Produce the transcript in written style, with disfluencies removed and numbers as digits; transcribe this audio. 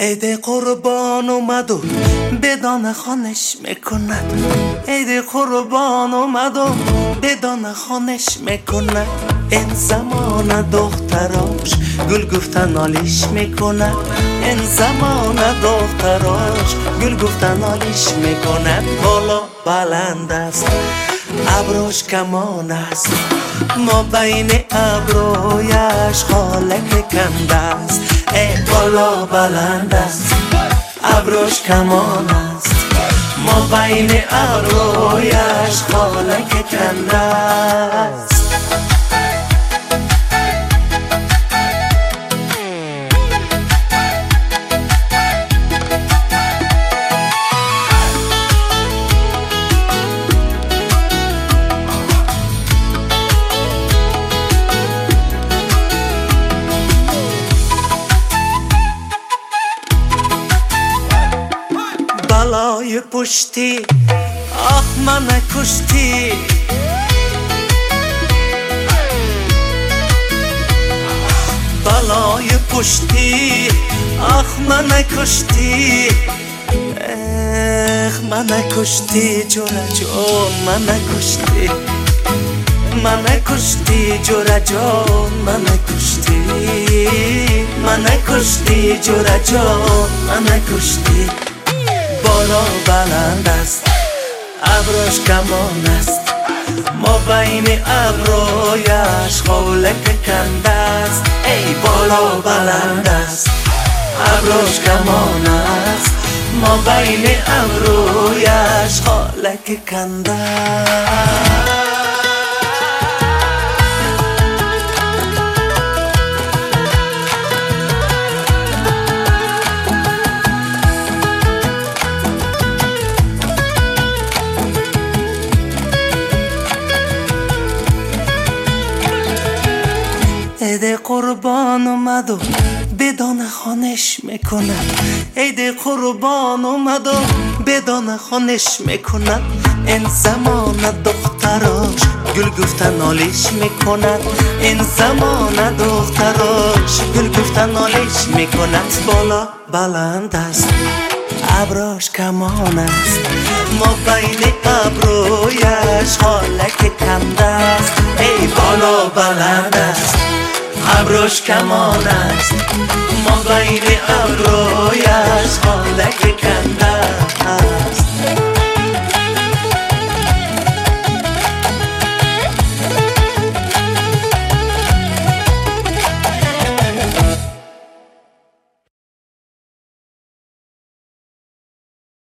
عید قربان اومد و به دانه خانش میکند. عید قربان اومد و به دانه خانش میکند. این زمان دختراش گل گفتن آلیش میکند. این زمان دختراش گل گفتن آلیش میکند. بالا بلند است ابروش کمان است، ما بین ابرویش خالک کنده است. ای بالا بلند است ابروش کمان است، ما بین ابرویش خالک کنده است. بلای پشتی آخ من کشتی، بلای پشتی آخ من کشتی. من کشتی جورا جون، من کشتی، من کشتی جورا جون، من کشتی، من کشتی جورا جون، من کشتی. بالا بلند است ابروش کمان است، ما بین ابرویش خالک کنده است. ای بالا بلند است ابروش کمان است، ما بین ابرویش خالک کنده است. عید قربان اومد و به دانه خانش میکند. عید قربان اومد و به دانه خانش میکند. این زمان دختراش گل گفتن آلیش میکند. این زمان دختراش گل گفتن آلیش میکند. بالا بلند است ابروش کمان است، ما بین ابرویش خالک کنده است. ای بالا بلند است ابروش کمان است، ما بین ابرویش